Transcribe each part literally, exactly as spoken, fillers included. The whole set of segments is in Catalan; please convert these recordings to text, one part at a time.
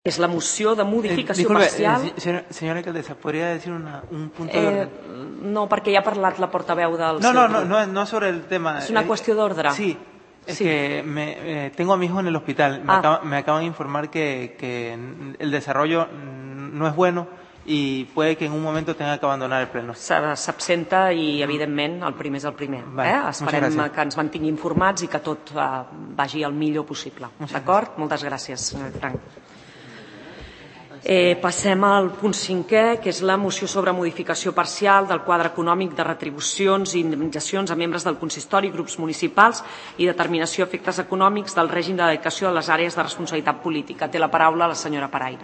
Es la moció de modificació eh, disculpe, parcial... Eh, senyora, senyora alcaldessa, ¿podría decir una, un punto eh, d'ordre? No, perquè ja ha parlat la portaveu del no, seu no, grup. no, no, no sobre el tema. Es una eh, cuestión de orden. Sí, es sí. que me, eh, tengo a mi hijo en el hospital. Me, ah. acaba, me acaban de informar que, que el desarrollo no es bueno y puede que en un momento tenga que abandonar el pleno. S'absenta i, evidentment, el primer és el primer. Vale, eh? Esperem que ens mantingui informats i que tot eh, vagi el millor possible. D'acord? Moltes gràcies, senyor Frank. Eh, passem al punt cinquè, que és la moció sobre modificació parcial del quadre econòmic de retribucions i indemnitzacions a membres del consistori, grups municipals i determinació d'efectes econòmics del règim de dedicació de les àrees de responsabilitat política. Té la paraula la senyora Paraire.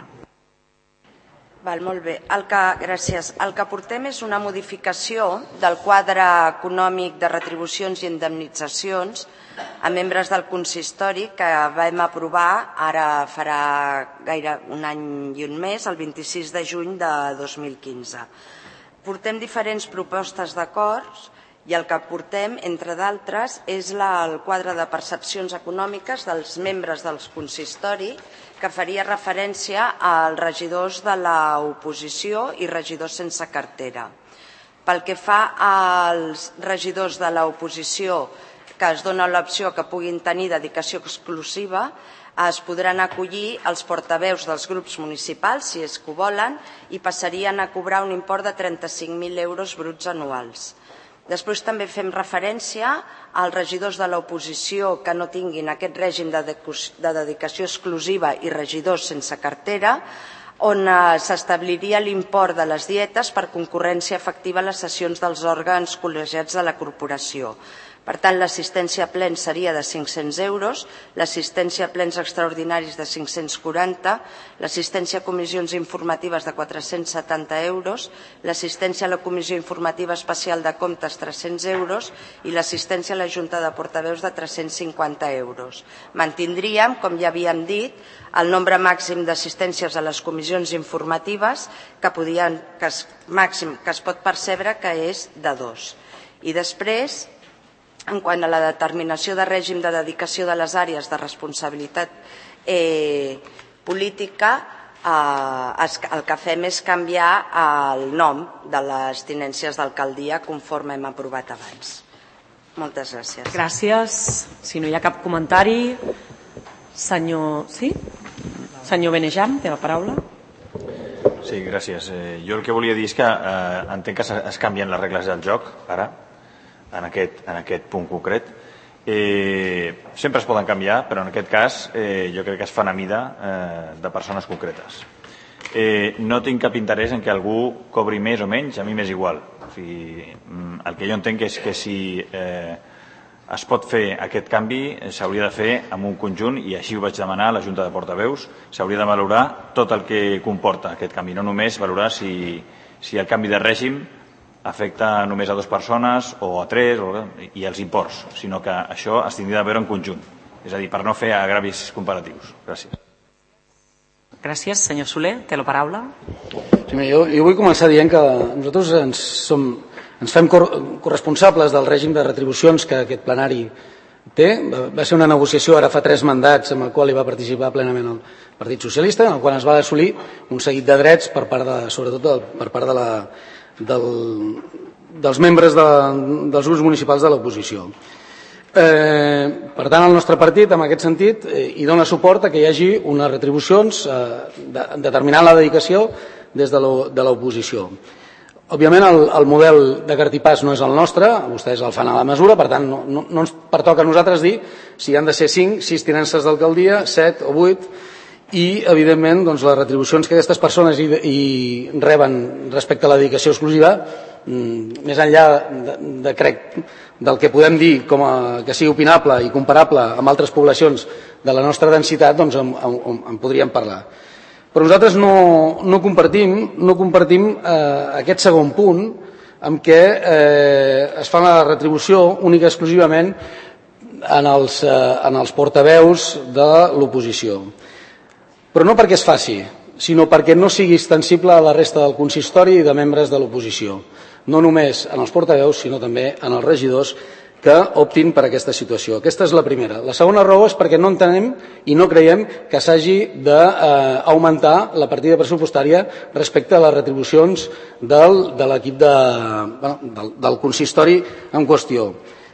Val, molt bé. El que, gràcies. El que portem és una modificació del quadre econòmic de retribucions i indemnitzacions a membres del consistori que vam aprovar, ara farà gaire un any i un mes, el vint-i-sis de juny de dos mil quinze. Portem diferents propostes d'acords i el que portem, entre d'altres, és la, el quadre de percepcions econòmiques dels membres del consistori que faria referència als regidors de l'oposició i regidors sense cartera. Pel que fa als regidors de l'oposició que es dona l'opció que puguin tenir dedicació exclusiva, es podran acollir els portaveus dels grups municipals, si és que ho volen, i passarien a cobrar un import de trenta-cinc mil euros bruts anuals. Després també fem referència als regidors de l'oposició que no tinguin aquest règim de dedicació exclusiva i regidors sense cartera, on s'establiria l'import de les dietes per concurrència efectiva a les sessions dels òrgans col·legiats de la corporació. Per tant, l'assistència a plens seria de cinc-cents euros, l'assistència a plens extraordinaris de cinc-cents quaranta, l'assistència a comissions informatives de quatre-cents setanta euros, l'assistència a la comissió informativa especial de comptes tres-cents euros i l'assistència a la Junta de Portaveus de tres-cents cinquanta euros. Mantindríem, com ja havíem dit, el nombre màxim d'assistències a les comissions informatives que, podien, que es, màxim que es pot percebre que és de dos. I després, en quant a la determinació de règim de dedicació de les àrees de responsabilitat eh, política, eh, el que fem és canviar el nom de les tinències d'alcaldia conforme hem aprovat abans. Moltes gràcies. Gràcies. Si no hi ha cap comentari, senyor... Sí? Senyor Benejam, té la paraula. Sí, gràcies. Eh, jo el que volia dir és que eh, entenc que es canvien les regles del joc, ara, en aquest, en aquest punt concret. Eh, sempre es poden canviar, però en aquest cas eh, jo crec que es fan a mida eh, de persones concretes. Eh, no tinc cap interès en que algú cobri més o menys, a mi m'és igual. O sigui, el que jo entenc és que si eh, es pot fer aquest canvi s'hauria de fer en un conjunt i així ho vaig demanar a la Junta de Portaveus. S'hauria de valorar tot el que comporta aquest canvi, no només valorar si, si el canvi de règim afecta només a dues persones o a tres o, i els imports, sinó que això es tindria de veure en conjunt. És a dir, per no fer agravis comparatius. Gràcies. Gràcies. Senyor Soler, té la paraula. Sí, jo, jo vull començar dient que nosaltres ens, som, ens fem cor, corresponsables del règim de retribucions que aquest plenari té. Va ser una negociació ara fa tres mandats amb el qual hi va participar plenament el Partit Socialista, en el qual es va assolir un seguit de drets per part de, sobretot del, per part de la Del, dels membres de, dels grups municipals de l'oposició. Eh, per tant, el nostre partit, en aquest sentit, eh, hi dona suport a que hi hagi unes retribucions eh, de, determinant la dedicació des de l'oposició. Òbviament, el, el model de cartipàs no és el nostre, vostès el fan a la mesura, per tant, no, no, no ens pertoca a nosaltres dir si han de ser cinc, sis tinences d'alcaldia, set o vuit, i, evidentment, doncs, les retribucions que aquestes persones hi, hi reben respecte a la dedicació exclusiva, més enllà de, de, crec, del que podem dir com a, que sigui opinable i comparable amb altres poblacions de la nostra densitat, doncs en, en, en podríem parlar. Però nosaltres no, no compartim, no compartim eh, aquest segon punt en què eh, es fa la retribució única i exclusivament en els, eh, en els portaveus de l'oposició. Però no perquè es faci, sinó perquè no sigui extensible a la resta del consistori i de membres de l'oposició. No només en els portaveus, sinó també en els regidors, que que optin per aquesta situació. Aquesta és la primera. La segona raó és perquè no entenem i no creiem que s'hagi d'augmentar la partida pressupostària respecte a les retribucions del, de l'equip de, bueno, del, del consistori en qüestió.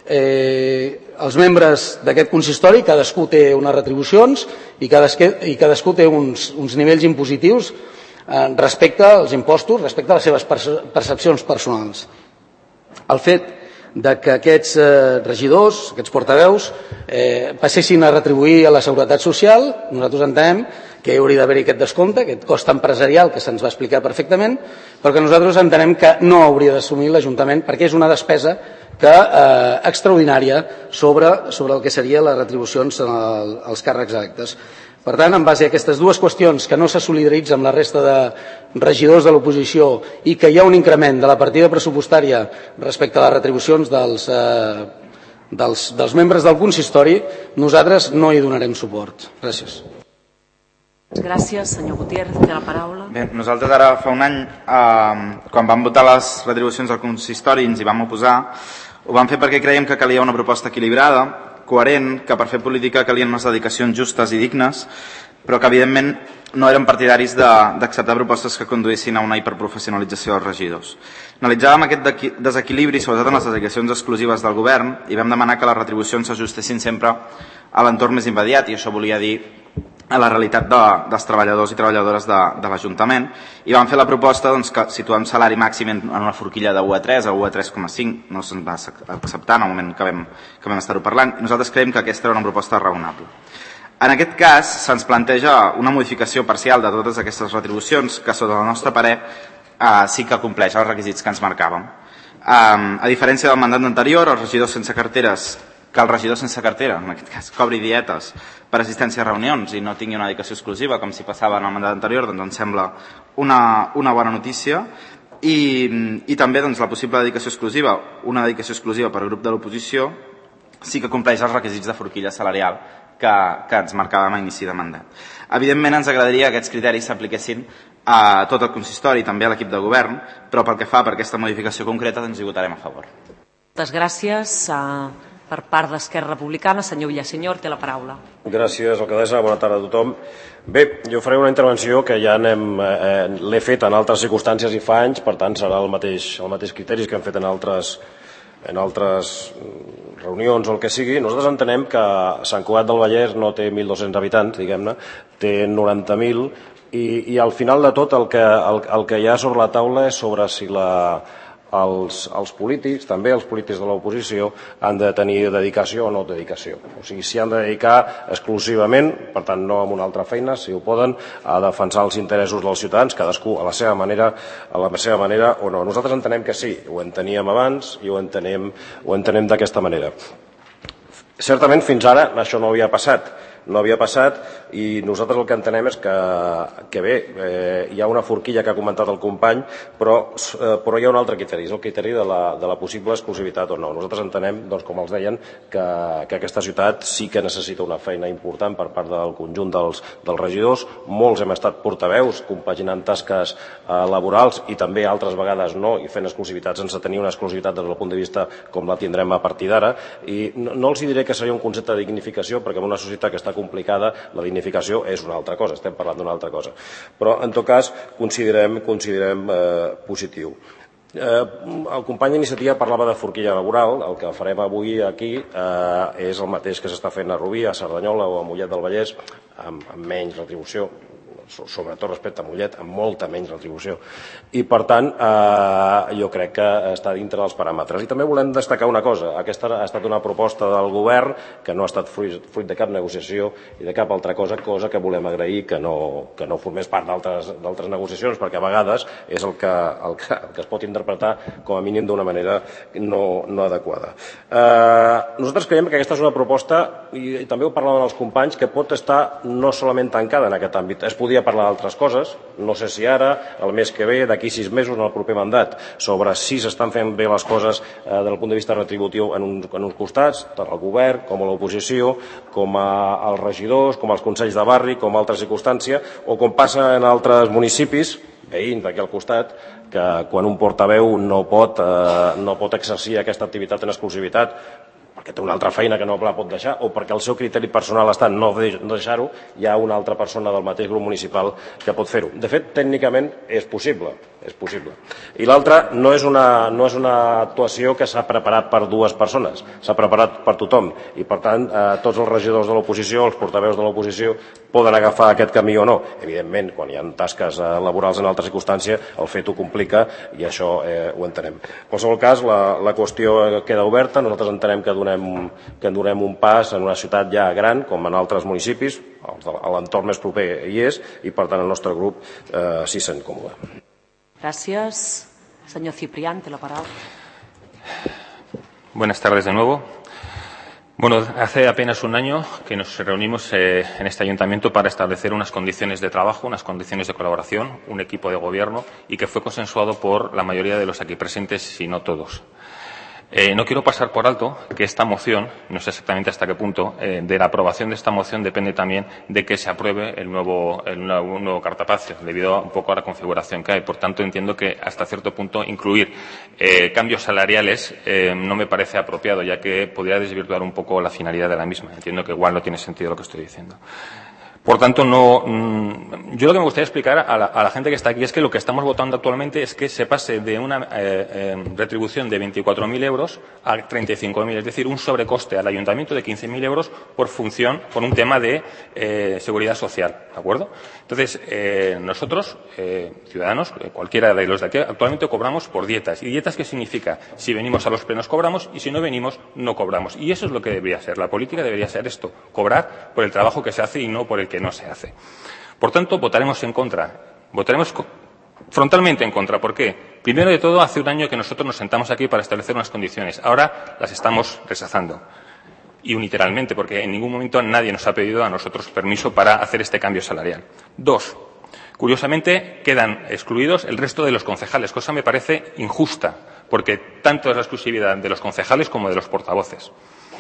Eh, els membres d'aquest consistori, cadascú té unes retribucions i cadascú, i cadascú té uns, uns nivells impositius eh, respecte als impostos, respecte a les seves percepcions personals. El fet de que aquests eh, regidors, aquests portaveus, eh, passessin a retribuir a la Seguretat Social, nosaltres entenem que hauria d'haver-hi aquest descompte, aquest cost empresarial que se'ns va explicar perfectament, però que nosaltres entenem que no hauria d'assumir l'Ajuntament perquè és una despesa que, eh, extraordinària sobre, sobre el que serien les retribucions el, als càrrecs electes. Per tant, en base a aquestes dues qüestions que no se solidaritzen amb la resta de regidors de l'oposició i que hi ha un increment de la partida pressupostària respecte a les retribucions dels, eh, dels, dels membres del consistori, nosaltres no hi donarem suport. Gràcies. Gràcies, senyor Gutiérrez, té la paraula. Bé, nosaltres ara fa un any, eh, quan vam votar les retribucions del consistori, ens hi vam oposar. Ho vam fer perquè creiem que calia una proposta equilibrada, coherent, que per fer política calien unes dedicacions justes i dignes, però que evidentment no eren partidaris d'acceptar propostes que conduïssin a una hiperprofessionalització dels regidors. Analitzàvem aquest desequilibri, sobretot en les dedicacions exclusives del govern, i vam demanar que les retribucions s'ajustessin sempre a l'entorn més immediat, i això volia dir a la realitat de, dels treballadors i treballadores de, de l'Ajuntament, i vam fer la proposta doncs, que situem salari màxim en una forquilla de u a tres a u a tres coma cinc, no se'n va acceptar en el moment que vam, que vam estar-ho parlant, i nosaltres creiem que aquesta era una proposta raonable. En aquest cas, se'ns planteja una modificació parcial de totes aquestes retribucions que, sota el nostre parer, eh, sí que compleix els requisits que ens marcàvem. Eh, a diferència del mandat anterior, els regidors sense carteres, que el regidor sense cartera, en aquest cas, cobri dietes per assistència a reunions i no tingui una dedicació exclusiva, com si passava en el mandat anterior, doncs ens sembla una, una bona notícia. I, i també doncs, la possible dedicació exclusiva, una dedicació exclusiva per grup de l'oposició, sí que compleix els requisits de forquilla salarial que, que ens marcàvem a inici de mandat. Evidentment ens agradaria que aquests criteris s'apliquessin a tot el consistori i també a l'equip de govern, però pel que fa per aquesta modificació concreta doncs hi votarem a favor. Moltes gràcies. Uh... Per part d'Esquerra Republicana, senyor Villasenyor, té la paraula. Gràcies, alcaldessa. Bona tarda a tothom. Bé, jo faré una intervenció que ja eh, l'he fet en altres circumstàncies i fa anys, per tant serà el mateix, el mateix criteris que hem fet en altres, en altres reunions o el que sigui. Nosaltres entenem que Sant Cugat del Vallès no té mil dos-cents habitants, diguem-ne, té noranta mil, i, i al final de tot el que, el, el que hi ha sobre la taula és sobre si la... Els, els polítics, també els polítics de l'oposició, han de tenir dedicació o no dedicació. O sigui, s'hi han de dedicar exclusivament, per tant no amb una altra feina, si ho poden, a defensar els interessos dels ciutadans, cadascú a la seva manera, a la seva manera o no. Nosaltres entenem que sí, ho enteníem abans i ho entenem, ho entenem d'aquesta manera. Certament fins ara això no havia passat. no havia passat i nosaltres el que entenem és que, que bé, eh, hi ha una forquilla que ha comentat el company, però, eh, però hi ha un altre criteri, és el criteri de la, de la possible exclusivitat o no. Nosaltres entenem, doncs, com els deien, que, que aquesta ciutat sí que necessita una feina important per part del conjunt dels, dels regidors. Molts hem estat portaveus, compaginant tasques eh, laborals i també altres vegades no, i fent exclusivitats sense tenir una exclusivitat des del punt de vista com la tindrem a partir d'ara. I no, no els diré que seria un concepte de dignificació, perquè en una societat que està complicada la dignificació és una altra cosa, estem parlant d'una altra cosa. Però, en tot cas, considerem, considerem eh, positiu. Eh, el company d'iniciativa parlava de forquilla laboral. El que farem avui aquí eh, és el mateix que s'està fent a Rubí, a Cerdanyola o a Mollet del Vallès, amb, amb menys retribució, sobretot respecte a Mollet, amb molta menys retribució. I, per tant, eh, jo crec que està dintre dels paràmetres. I també volem destacar una cosa. Aquesta ha estat una proposta del govern que no ha estat fruit, fruit de cap negociació i de cap altra cosa, cosa que volem agrair que no, que no formés part d'altres negociacions, perquè a vegades és el que, el que, el que es pot interpretar com a mínim d'una manera no, no adequada. Eh, nosaltres creiem que aquesta és una proposta, i, i també ho parlaven els companys, que pot estar no solament tancada en aquest àmbit. Es podia parlar d'altres coses, no sé si ara, el mes que ve, d'aquí sis mesos, en el proper mandat, sobre si s'estan fent bé les coses eh, des del punt de vista retributiu en, un, en uns costats, tant el govern com a l'oposició, com a, als regidors, com als consells de barri, com a altra circumstància, o com passa en altres municipis, veïns d'aquí al costat, que quan un portaveu no pot, eh, no pot exercir aquesta activitat en exclusivitat perquè té una altra feina que no la pot deixar o perquè el seu criteri personal està en no deixar-ho, hi ha una altra persona del mateix grup municipal que pot fer-ho. De fet, tècnicament és possible, és possible. I l'altra no és una, no és una actuació que s'ha preparat per dues persones, s'ha preparat per tothom i, per tant, eh, tots els regidors de l'oposició, els portaveus de l'oposició, poden agafar aquest camí o no. Evidentment, quan hi ha tasques eh, laborals en altra circumstància, el fet ho complica i això eh, ho entenem. En qualsevol cas, la, la qüestió queda oberta. Nosaltres entenem que donem, que donem un pas en una ciutat ja gran, com en altres municipis, a l'entorn més proper hi és, i per tant el nostre grup eh, s'hi sent còmode. Gracias. Señor Ciprián, te la palabra. Buenas tardes de nuevo. Bueno, hace apenas un año que nos reunimos eh, en este ayuntamiento para establecer unas condiciones de trabajo, unas condiciones de colaboración, un equipo de gobierno y que fue consensuado por la mayoría de los aquí presentes, si no todos. Eh, no quiero pasar por alto que esta moción, no sé exactamente hasta qué punto, eh, de la aprobación de esta moción depende también de que se apruebe el nuevo, el nuevo, nuevo cartapacio, debido a, un poco a la configuración que hay. Por tanto, entiendo que hasta cierto punto incluir eh, cambios salariales eh, no me parece apropiado, ya que podría desvirtuar un poco la finalidad de la misma. Entiendo que igual no tiene sentido lo que estoy diciendo. Por tanto, no, yo lo que me gustaría explicar a la, a la gente que está aquí es que lo que estamos votando actualmente es que se pase de una eh, eh, retribución de veinticuatro mil euros a treinta y cinco mil, es decir, un sobrecoste al ayuntamiento de quince mil euros por función, por un tema de eh, seguridad social, ¿de acuerdo? Entonces, eh, nosotros, eh, ciudadanos, eh, cualquiera de los de aquí, actualmente cobramos por dietas. ¿Y dietas qué significa? Si venimos a los plenos cobramos y si no venimos no cobramos. Y eso es lo que debería ser. La política debería ser esto, cobrar por el trabajo que se hace y no por el que no se hace. Por tanto, votaremos en contra. Votaremos frontalmente en contra. ¿Por qué? Primero de todo, hace un año que nosotros nos sentamos aquí para establecer unas condiciones. Ahora las estamos rechazando. Y unilateralmente, porque en ningún momento nadie nos ha pedido a nosotros permiso para hacer este cambio salarial. Dos, curiosamente quedan excluidos el resto de los concejales, cosa me parece injusta, porque tanto es la exclusividad de los concejales como de los portavoces.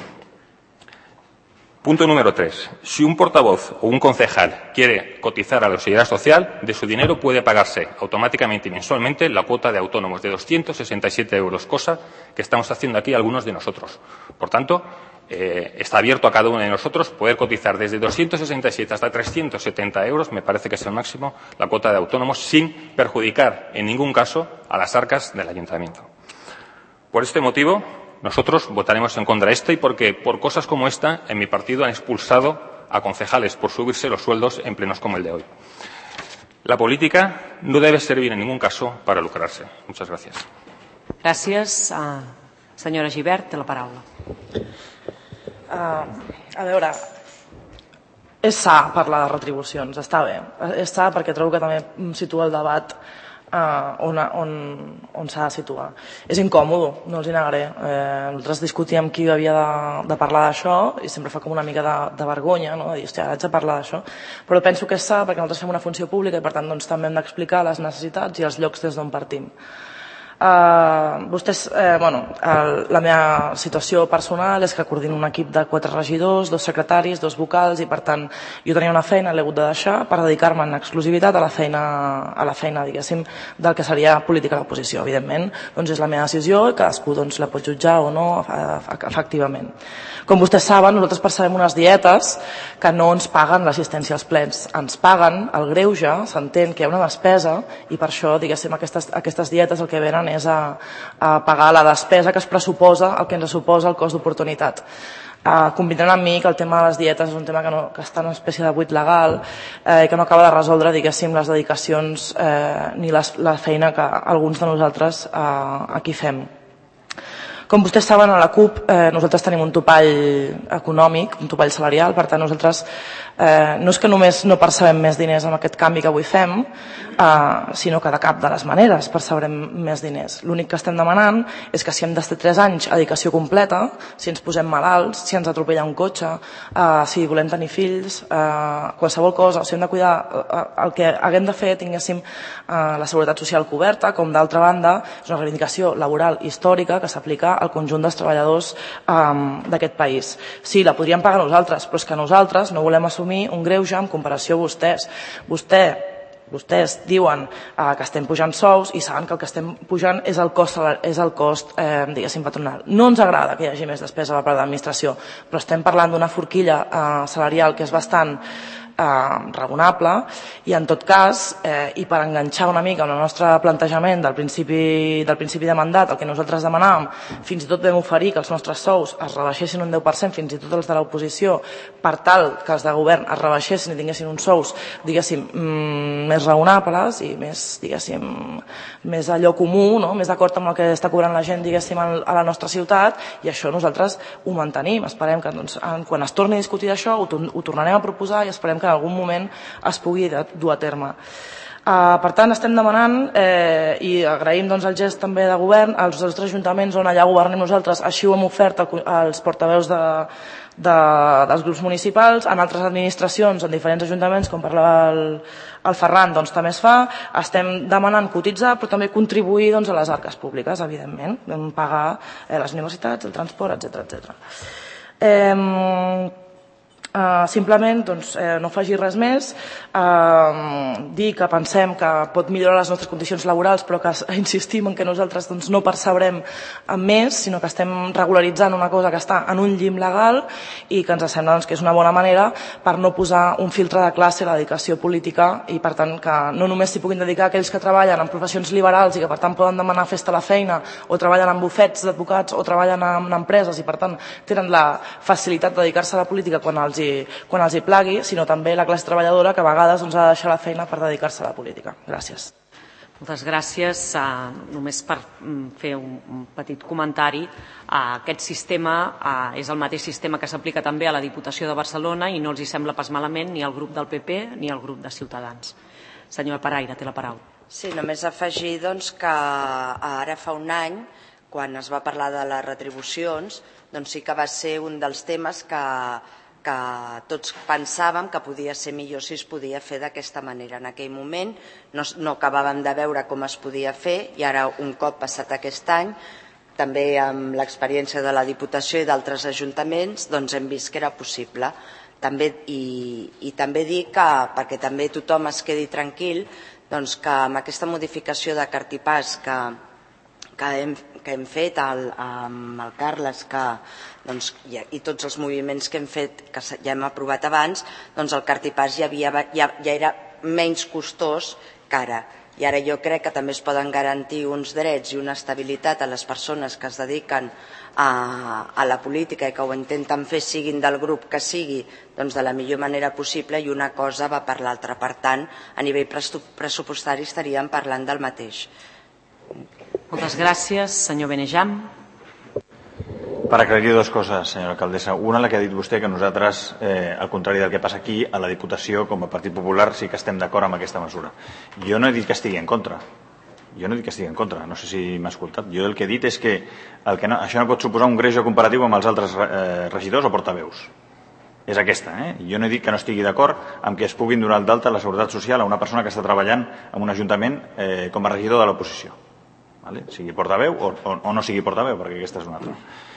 Punto número tres. Si un portavoz o un concejal quiere cotizar a la seguridad social, de su dinero puede pagarse automáticamente y mensualmente la cuota de autónomos de doscientos sesenta y siete euros, cosa que estamos haciendo aquí algunos de nosotros. Por tanto, eh, está abierto a cada uno de nosotros poder cotizar desde doscientos sesenta y siete hasta trescientos setenta euros, me parece que es el máximo, la cuota de autónomos, sin perjudicar en ningún caso a las arcas del ayuntamiento. Por este motivo, nosotros votaremos en contra de esto y porque por cosas como esta en mi partido han expulsado a concejales por subirse los sueldos en plenos como el de hoy. La política no debe servir en ningún caso para lucrarse. Muchas gracias. Gràcies. Uh, senyora Gibert, té la paraula. Uh, a veure, és sa parlar de retribucions, està bé. És sa perquè trobo que també situa el debat Uh, on, on, on s'ha de situar. És incòmode, no els hi negaré. Eh, nosaltres discutíem qui havia de, de parlar d'això i sempre fa com una mica de, de vergonya, no? de dir, hòstia, ara haig de parlar d'això. Però penso que és sa perquè nosaltres fem una funció pública i per tant doncs, també hem d'explicar les necessitats i els llocs des d'on partim. Uh, vostès, eh, bueno, el, la meva situació personal és que coordino un equip de quatre regidors, dos secretaris, dos vocals i per tant jo tenia una feina, l'he hagut de deixar per dedicar-me en exclusivitat a la feina, a la feina diguéssim, del que seria política de l'oposició. Evidentment, doncs és la meva decisió i cadascú doncs, la pot jutjar o no efectivament. Com vostès saben, nosaltres percebem unes dietes que no ens paguen l'assistència als plens, ens paguen el greuge, s'entén que hi ha una despesa i per això, diguéssim, aquestes, aquestes dietes el que venen és a, a pagar la despesa que es pressuposa, el que ens suposa el cost d'oportunitat. Uh, convindran amb mi que el tema de les dietes és un tema que, no, que està en una espècie de buit legal eh, que no acaba de resoldre, diguéssim, les dedicacions eh, ni les, la feina que alguns de nosaltres eh, aquí fem. Com vostès saben, a la CUP eh, nosaltres tenim un topall econòmic, un topall salarial, per tant nosaltres eh, no és que només no percebem més diners amb aquest canvi que avui fem, eh, sinó que de cap de les maneres percebrem més diners. L'únic que estem demanant és que si hem d'estar tres anys a dedicació completa, si ens posem malalts, si ens atropella un cotxe, eh, si volem tenir fills, eh, qualsevol cosa, o si hem de cuidar eh, el que haguem de fer, tinguéssim eh, la seguretat social coberta, com d'altra banda és una reivindicació laboral històrica que s'aplica al conjunt dels treballadors um, d'aquest país. Sí, la podríem pagar nosaltres, però és que nosaltres no volem assumir un greuge en comparació a vostès. Vostè vostès diuen que estem pujant sous i saben que el que estem pujant és el cost, és el cost diguéssim, patronal. No ens agrada que hi hagi més despesa per part de l'administració, però estem parlant d'una forquilla salarial que és bastant raonable i en tot cas, i per enganxar una mica amb el nostre plantejament del principi de mandat, el que nosaltres demanàvem, fins i tot vam oferir que els nostres sous es rebaixessin un deu per cent, fins i tot els de l'oposició, per tal que els de govern es rebaixessin i tinguessin uns sous, diguéssim, més raonables i més, diguéssim, més allò comú, més d'acord amb el que està cobrant la gent, diguéssim, a la nostra ciutat, i això nosaltres ho mantenim. Esperem que quan es torni a discutir això ho tornarem a proposar i esperem que en algun moment es pugui dur a terme. Per tant, estem demanant i agraïm el gest també de govern als nostres ajuntaments on allà governem nosaltres, així ho hem ofert als portaveus dels grups municipals, en altres administracions, en diferents ajuntaments, com parlava el Ferran, també es fa. Estem demanant cotitzar, però també contribuir a les arques públiques, evidentment, pagar les universitats, el transport, etcètera. Simplement no afegir res més, dir que pensem que pot millorar les nostres condicions laborals, però que insistim en que nosaltres no percebrem més, sinó que estem regularitzant una cosa que està en un llim legal i que ens sembla que és una bona manera per no posar un filtre de classe a la dedicació política i per tant que no només s'hi puguin dedicar aquells que treballen en professions liberals i que per tant poden demanar festa a la feina o treballen en bufets d'advocats o treballen en empreses i per tant tenen la facilitat de dedicar-se a la política quan els quan els hi plagui, sinó també la classe treballadora que a vegades ha de deixar la feina per dedicar-se a la política. Gràcies. Moltes gràcies. Només per fer un petit comentari, aquest sistema és el mateix sistema que s'aplica també a la Diputació de Barcelona i no els hi sembla pas malament ni al grup del P P ni al grup de Ciutadans. Senyora Paraire, té la paraula. Sí, només afegir que ara fa un any, quan es va parlar de les retribucions, doncs sí que va ser un dels temes que que tots pensàvem que podia ser millor si es podia fer d'aquesta manera. En aquell moment no acabàvem de veure com es podia fer i ara, un cop passat aquest any, també amb l'experiència de la Diputació i d'altres ajuntaments, doncs hem vist que era possible. I també dir que, perquè també tothom es quedi tranquil, que amb aquesta modificació de cartipàs que hem fet amb el Carles i tots els moviments que hem fet, que ja hem aprovat abans, doncs el cartipàs ja era menys costós que ara. I ara jo crec que també es poden garantir uns drets i una estabilitat a les persones que es dediquen a la política i que ho intenten fer, siguin del grup que sigui, doncs de la millor manera possible, i una cosa va per l'altra. Per tant, a nivell pressupostari estaríem parlant del mateix. Moltes gràcies. Senyor Benejam. Per aclarir dues coses, senyora alcaldessa. Una, la que ha dit vostè, que nosaltres, al contrari del que passa aquí, a la Diputació, com a Partit Popular, sí que estem d'acord amb aquesta mesura. Jo no he dit que estigui en contra. Jo no he dit que estigui en contra. No sé si m'ha escoltat. Jo el que he dit és que això no pot suposar un greuge comparatiu amb els altres regidors o portaveus. És aquesta. Jo no he dit que no estigui d'acord amb que es puguin donar d'alta la seguretat social a una persona que està treballant en un ajuntament com a regidor de l'oposició. Sigui portaveu o no sigui portaveu, perquè aquesta és una altra.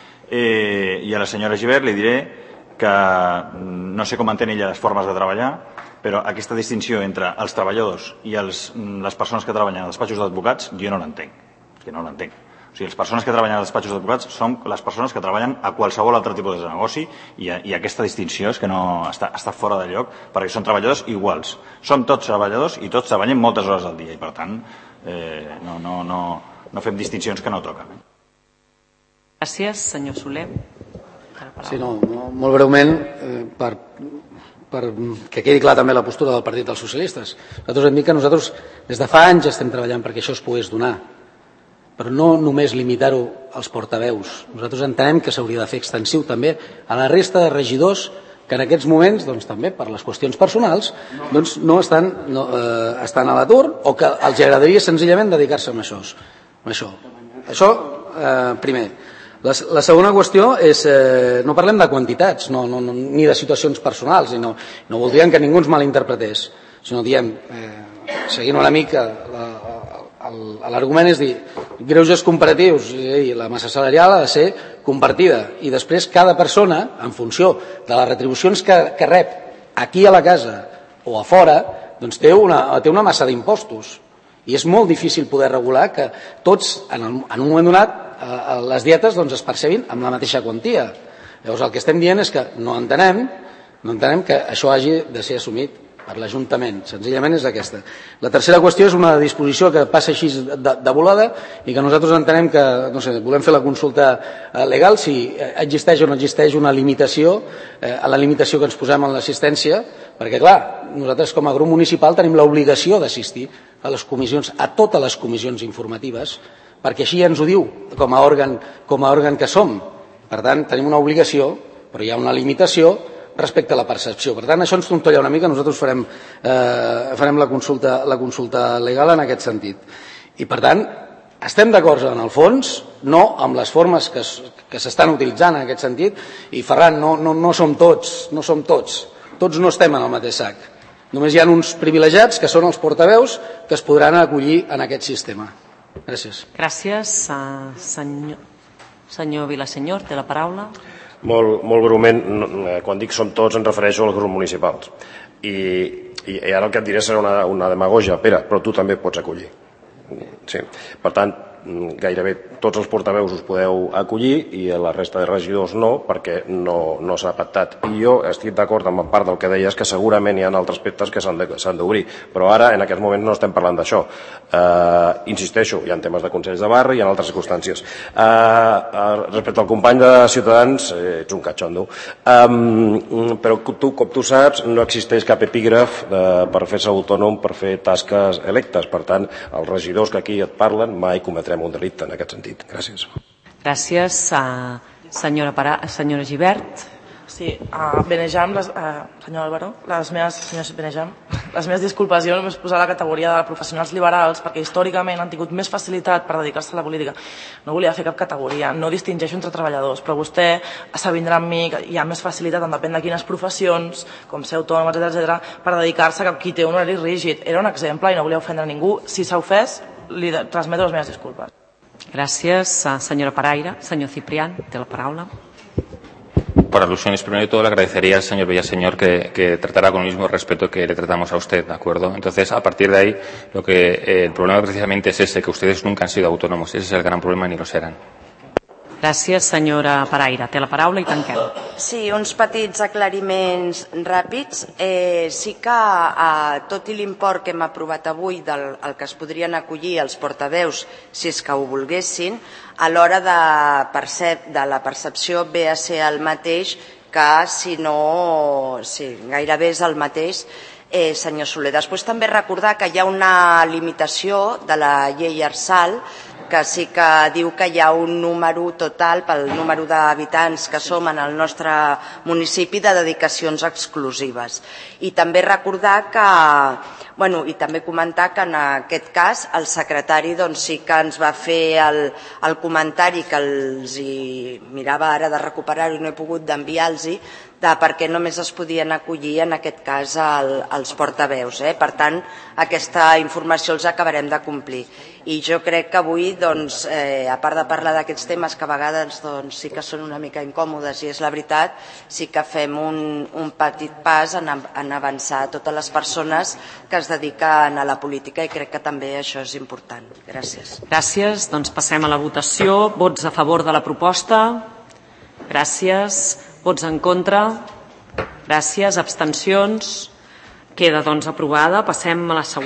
I a la senyora Gibert li diré que no sé com entén ella les formes de treballar, però aquesta distinció entre els treballadors i les persones que treballen als despatxos d'advocats jo no l'entenc. Que no l'entenc. O sigui, les persones que treballen als despatxos d'advocats són les persones que treballen a qualsevol altre tipus de negoci i aquesta distinció és que no està fora de lloc perquè són treballadors iguals. Som tots treballadors i tots treballem moltes hores al dia i per tant no no no no fem distincions que no toquen. Gràcies. Senyor Soler. Sí, no, molt breument, per que quedi clar també la postura del Partit dels Socialistes. Nosaltres hem dit que nosaltres des de fa anys estem treballant perquè això es pogués donar, però no només limitar-ho als portaveus. Nosaltres entenem que s'hauria de fer extensiu també a la resta de regidors que en aquests moments, també per les qüestions personals, no estan a l'atur o que els agradaria senzillament dedicar-se a això. Això, primer. La segona qüestió és, no parlem de quantitats ni de situacions personals, i no voldríem que ningú ens malinterpretés, sinó diem, seguint una mica l'argument és dir, greuges comparatius, i la massa salarial ha de ser compartida, i després cada persona, en funció de les retribucions que rep aquí a la casa o a fora, doncs té una, té una massa d'impostos i és molt difícil poder regular que tots, en, el, en un moment donat, eh, les dietes doncs, es percebin amb la mateixa quantia. Llavors el que estem dient és que no entenem, no entenem que això hagi de ser assumit per l'Ajuntament, senzillament és aquesta. La tercera qüestió és una disposició que passa així de, de volada i que nosaltres entenem que, no sé, volem fer la consulta legal si existeix o no existeix una limitació, eh, a la limitació que ens posem en l'assistència, perquè clar, nosaltres com a grup municipal tenim l'obligació d'assistir a les comissions, a totes les comissions informatives, perquè així ens ho diu com a òrgan, com a òrgan que som. Per tant, tenim una obligació, però hi ha una limitació respecte a la percepció. Per tant, això ens tontolla una mica, nosaltres farem, eh, farem la, consulta, la consulta legal en aquest sentit. I per tant, estem d'acord en el fons, no amb les formes que, que s'estan utilitzant en aquest sentit, i Ferran, no, no, no som tots, no som tots, tots no estem en el mateix sac. Només hi ha uns privilegiats que són els portaveus que es podran acollir en aquest sistema. Gràcies. Gràcies. Uh, senyor, senyor Vilasenyor, té la paraula. Molt, molt breument, quan dic som tots em refereixo als grups municipals i, i ara el que et diré serà una, una demagogia, Pere, però tu també pots acollir. Sí. Per tant, gairebé tots els portaveus us podeu acollir i la resta de regidors no, perquè no, no s'ha pactat. I jo estic d'acord amb part del que deies, que segurament hi ha altres aspectes que s'han d'obrir, però ara en aquest moment no estem parlant d'això. Uh, insisteixo, hi ha temes de consells de barri i hi ha altres circumstàncies. Uh, uh, respecte al company de Ciutadans, eh, ets un catxondo, um, però tu, com tu saps, no existeix cap epígraf de, per fer-se autònom, per fer tasques electes. Per tant, els regidors que aquí et parlen mai cometrem un delicte en aquest sentit. Gràcies. Gràcies. Uh, senyora, Parà, senyora Gibert. Sí, a Benejam, les, uh, senyor Álvaro, les meves, senyor Benejam, les meves disculpes, jo només posar la categoria de professionals liberals perquè històricament han tingut més facilitat per dedicar-se a la política. No volia fer cap categoria, no distingeixo entre treballadors, però vostè s'avindrà amb mi que hi ha més facilitat, en depèn de quines professions, com ser autònom, etcètera, per dedicar-se a qui té un horari rígid. Era un exemple i no volia ofendre ningú. Si s'ha ofès, li transmeto les meves disculpes. Gràcies. Senyora Paraire. Senyor Ciprián, té la paraula. Por alusiones, primero de todo le agradecería al señor Villaseñor que, que tratara con el mismo respeto que le tratamos a usted, ¿de acuerdo? Entonces, a partir de ahí, lo que eh, el problema precisamente es ese, que ustedes nunca han sido autónomos. Ese es el gran problema, ni lo serán. Gràcies, senyora Paraire. Té la paraula i tanquem. Sí, uns petits aclariments ràpids. Eh, sí que eh, tot i l'import que hem aprovat avui del el que es podrien acollir els portaveus, si és que ho volguessin, a l'hora de, percep, de la percepció ve a ser el mateix que si no, sí, gairebé és el mateix, eh, senyor Soler. Després també recordar que hi ha una limitació de la llei Arsal que sí que diu que hi ha un número total pel número d'habitants que som en el nostre municipi de dedicacions exclusives. I també recordar que, bueno, i també comentar que en aquest cas el secretari doncs, sí que ens va fer el, el comentari que els hi mirava ara de recuperar-ho i no he pogut d'enviar-los-hi, de per què només es podien acollir en aquest cas el, els portaveus. Eh? Per tant, aquesta informació els acabarem de complir. I jo crec que avui, doncs, eh, a part de parlar d'aquests temes que a vegades doncs, sí que són una mica incòmodes i és la veritat, sí que fem un, un petit pas en, en avançar totes les persones que es dediquen a la política i crec que també això és important. Gràcies. Gràcies. Doncs passem a la votació. Vots a favor de la proposta? Gràcies. Vots en contra? Gràcies. Abstencions? Queda doncs aprovada. Passem a la següent.